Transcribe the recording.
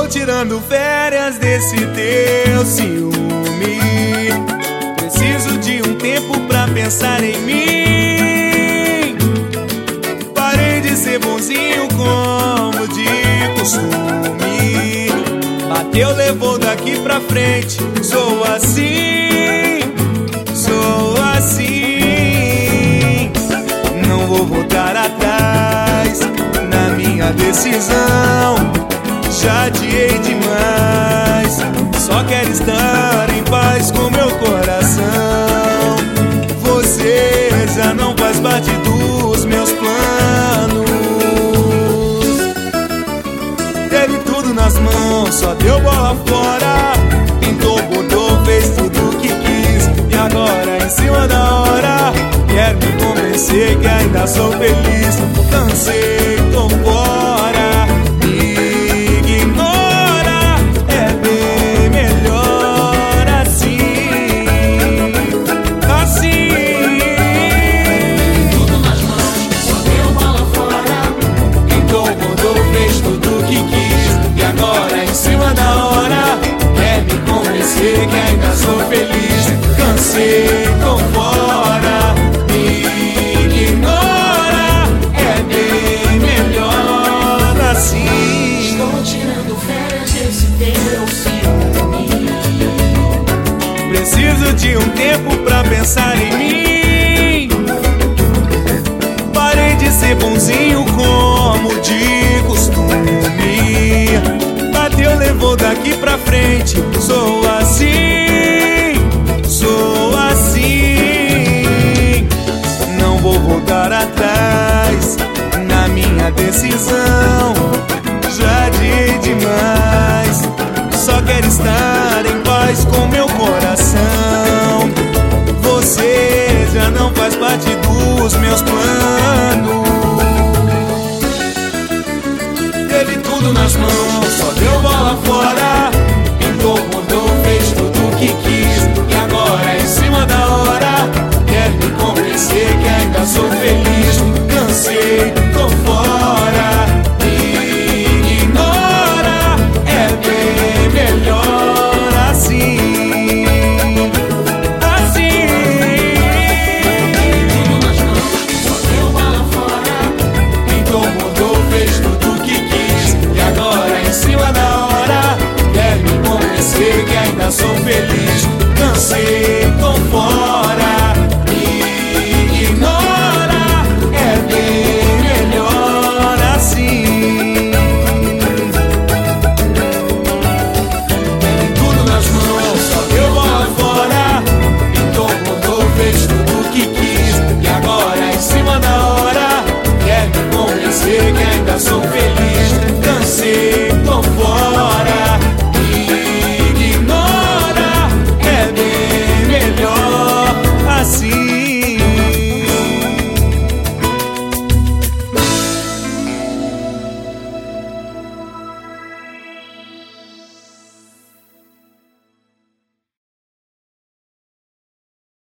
Estou tirando férias desse teu ciúme. Preciso de um tempo pra pensar em mim. Parei de ser bonzinho como de costume. Bateu, levou daqui pra frente. Sou assim, sou assim. Não vou voltar atrás na minha decisão. Já adiei demais. Só quero estar em paz com meu coração. Você já não faz parte dos meus planos. Teve tudo nas mãos, só deu bola fora. Pintou, botou, fez tudo o que quis. E agora em cima da hora quer me convencer que ainda sou feliz. Cansei, tô fora. Que ainda sou feliz, cansei, tô fora, me ignora, é bem melhor assim. Estou tirando férias desse teu ciúme. Preciso de um tempo pra pensar em mim. Parei de ser bonzinho como de costume. Bateu, levou daqui pra frente. Sou assim, sou assim. Não vou voltar atrás na minha decisão. Já adiei demais. Só quero estar em paz com meu coração. Você já não faz parte dos meus planos.